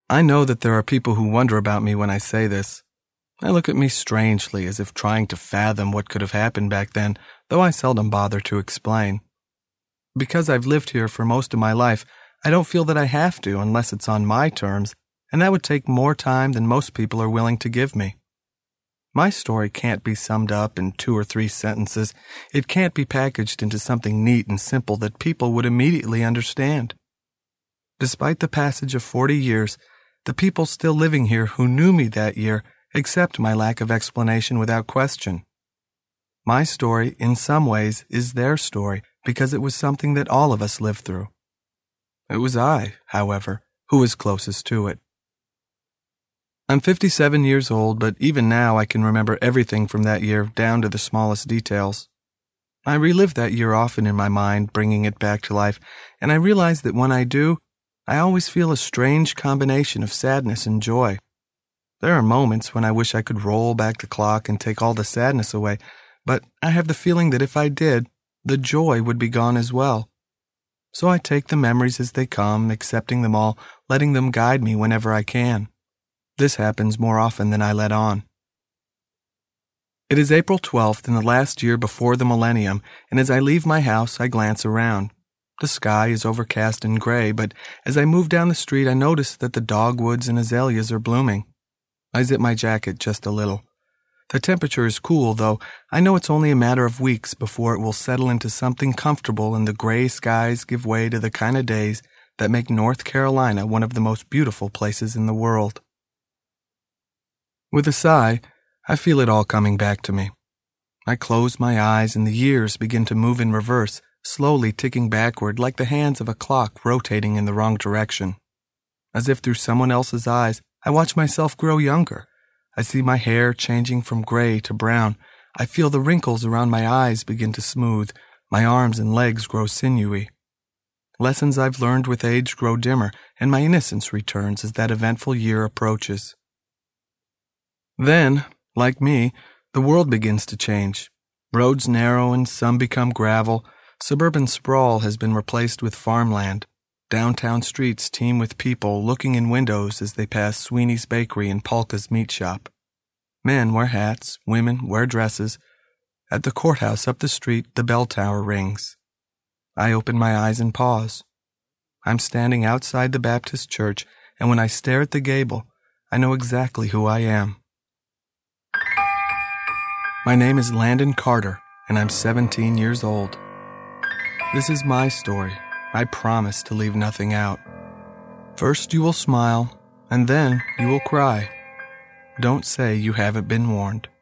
I know that there are people who wonder about me when I say this. They look at me strangely, as if trying to fathom what could have happened back then, though I seldom bother to explain. Because I've lived here for most of my life, I don't feel that I have to unless it's on my terms, and that would take more time than most people are willing to give me. My story can't be summed up in 2 or 3 sentences. It can't be packaged into something neat and simple that people would immediately understand. Despite the passage of 40 years, the people still living here who knew me that year accept my lack of explanation without question. My story, in some ways, is their story because it was something that all of us lived through. It was I, however, who was closest to it. I'm 57 years old, but even now I can remember everything from that year down to the smallest details. I relive that year often in my mind, bringing it back to life, and I realize that when I do, I always feel a strange combination of sadness and joy. There are moments when I wish I could roll back the clock and take all the sadness away, but I have the feeling that if I did, the joy would be gone as well. So I take the memories as they come, accepting them all, letting them guide me whenever I can. This happens more often than I let on. It is April 12th in the last year before the millennium, and as I leave my house, I glance around. The sky is overcast and gray, but as I move down the street, I notice that the dogwoods and azaleas are blooming. I zip my jacket just a little. The temperature is cool, though I know it's only a matter of weeks before it will settle into something comfortable and the gray skies give way to the kind of days that make North Carolina one of the most beautiful places in the world. With a sigh, I feel it all coming back to me. I close my eyes and the years begin to move in reverse, slowly ticking backward like the hands of a clock rotating in the wrong direction. As if through someone else's eyes, I watch myself grow younger. I see my hair changing from gray to brown. I feel the wrinkles around my eyes begin to smooth. My arms and legs grow sinewy. Lessons I've learned with age grow dimmer, and my innocence returns as that eventful year approaches. Then, like me, the world begins to change. Roads narrow and some become gravel. Suburban sprawl has been replaced with farmland. Downtown streets teem with people looking in windows as they pass Sweeney's Bakery and Polka's Meat Shop. Men wear hats, women wear dresses. At the courthouse up the street, the bell tower rings. I open my eyes and pause. I'm standing outside the Baptist church, and when I stare at the gable, I know exactly who I am. My name is Landon Carter, and I'm 17 years old. This is my story. I promise to leave nothing out. First you will smile, and then you will cry. Don't say you haven't been warned.